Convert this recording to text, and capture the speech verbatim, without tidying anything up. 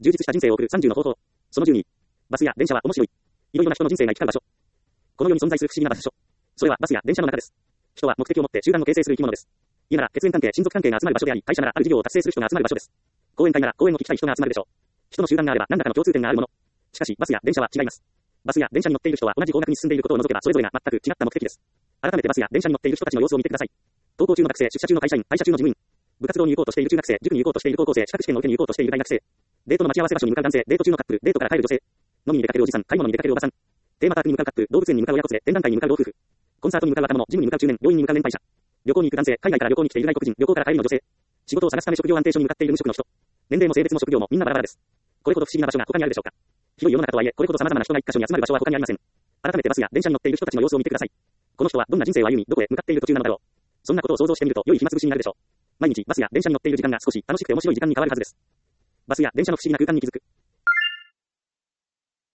充実した人生を送るさんじゅうの方法。そのじゅうに。バスや電車は面白い。いろいろな人の人生が行き交う場所。この世に存在する不思議な場所。それはバスや電車の中です。人は目的を持って集団を形成する生き物です。家なら血縁関係、親族関係が集まる場所であり、会社ならある事業を達成する人が集まる場所です。講演会なら講演を聞きたい人が集まるでしょう。人の集団があれば何らかの共通点があるもの。しかし、バスや電車は違います。バスや電車に乗っている人は同じ方角に進んでいることを除けばそれぞれが全く違った目的です。改めてバスや電車に乗っている人たちの様子を見てください。登校中の学生、出社中の会社員、会社中の事務員。部活動に行こうとしている中学生、塾に行こうとしている高校生、資格試験の受けに行こうとしている大学生。デートの待ち合わせ場所に向かう男性、デート中のカップル、デートから帰る女性。飲みに出かけるおじさん、買い物に出かけるおばさん。テーマパークに向かうカップル、動物園に向かう親子連れ、展覧会に向かう老夫婦。コンサートに向かう若者、ジムに向かう中年、病院に向かう年配者。旅行に行く男性、海外から旅行に来ている外国人、旅行から帰りの女性。仕事を探すため職業安定所に向かっている無職の人。年齢も性別も職業もみんなバラバラです。これほど不思議な場所が他にあるでしょうか。広い世の中とはいえ、これほど様々な人が一箇所に集まる場所は他にありません。改めてバスや電車に乗っている人たちの様子を見てください。この人はどんな人生を歩み、どこへ向かっている途中なのだろう。そんなことを想像してみると良い暇つぶしになるでしょう。毎日バスや電車に乗っている時間が少し楽しくて面白い時間に変わるはずです。バスや電車の不思議な空間に気づく。